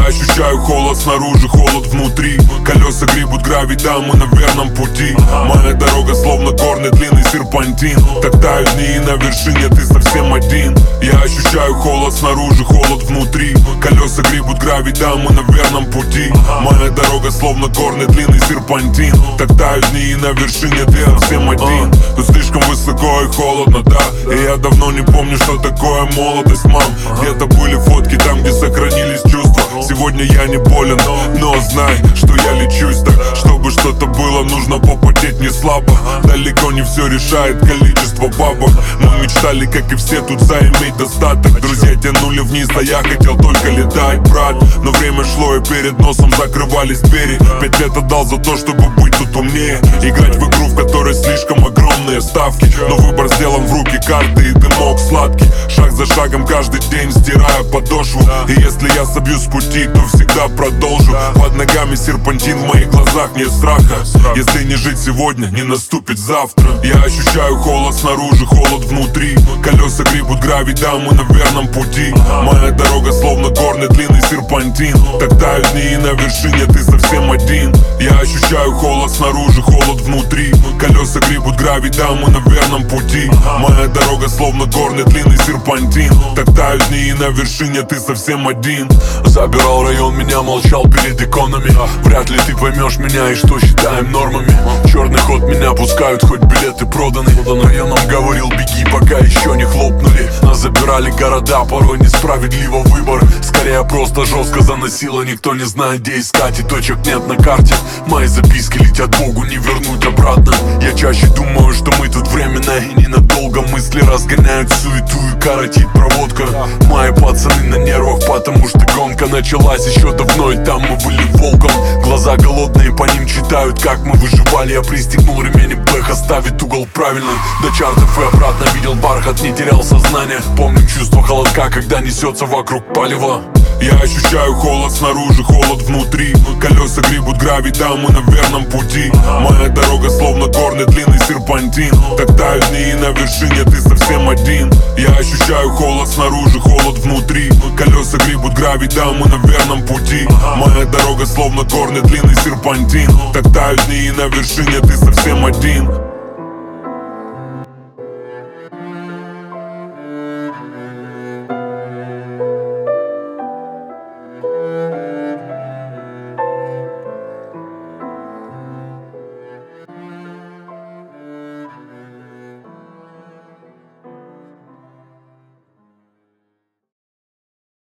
ощущаю холод снаружи, холод внутри. Колеса гребут гравий, да, мы на верном пути. Моя дорога словно горный длинный серпантин. Так тают дни и на вершине ты совсем один. Я ощущаю холод снаружи, холод внутри. Колеса гребут гравий, да, мы на верном пути. Моя дорога словно горный длинный серпантин. Так тают дни и на вершине ты совсем один. Тут слишком высоко и холодно, да. И я давно не помню, что такое молодость, мам. Где-то были фотки там, где сохранились чувства. Сегодня я не болен, но знай, что я лечусь так. Чтобы что-то было, нужно попотеть не слабо. Далеко не все решает количество бабок. Мы мечтали, как и все, тут заиметь достаток. Друзья тянули вниз, а я хотел только летать, брат. Но время шло и перед носом закрывались двери. 5 лет отдал за то, чтобы быть тут умнее. Играть в игру, в которой слишком огромные ставки. Но выбор сделан в руки, карты и дымок сладкий. Шаг за шагом каждый день стирая подошву. И если я собьюсь с пути, то всегда продолжу. Под ногами серпантин, в моих глазах нет страха. Если не жить сегодня, не наступит завтра. Я ощущаю холод снаружи, холод внутри. Колеса гребут гравий, да, мы на верном пути. Моя дорога словно горный длинный серпантин. Так тают дни и на вершине ты совсем один. Я ощущаю холод снаружи, холод внутри. Колеса гребут гравий, да, мы на верном пути. Моя дорога словно горный длинный серпантин. Так тают дни и на вершине ты совсем один. Забирал район, меня молчал перед иконами. Вряд ли ты поймешь меня и что считаем нормами. Черный ход меня пускают, хоть билеты проданы. Районом говорил, беги, пока еще не хлопнули. Нас забирали города, порой несправедливо выбор. Скорее просто жестко заносило, никто не знает, где искать, и точек нет на карте. Мои записки летят Богу, не вернуть обратно. Я чаще думаю, что мы тут временно и ненадолго. Мысли разгоняют суету и коротит проводка. Мои пацаны на нервах, потому что гонка началась еще давно, и там мы были волком. Глаза голодные, по ним читают, как мы выживали. Я пристегнул ремень и блэх, оставить угол правильно. До чартов и обратно видел бархат, не терял сознание. Помню чувство холодка, когда несется вокруг палево. Я ощущаю холод снаружи, холод внутри. Колеса гребут гравий, да, мы на верном пути. Моя дорога словно горный длинный серпантин. Так тают дни и на вершине ты совсем один. Я ощущаю холод снаружи, холод внутри. Колеса гребут гравий, да, мы на верном пути. Моя дорога словно горный длинный серпантин. Так тают дни и на вершине ты совсем один.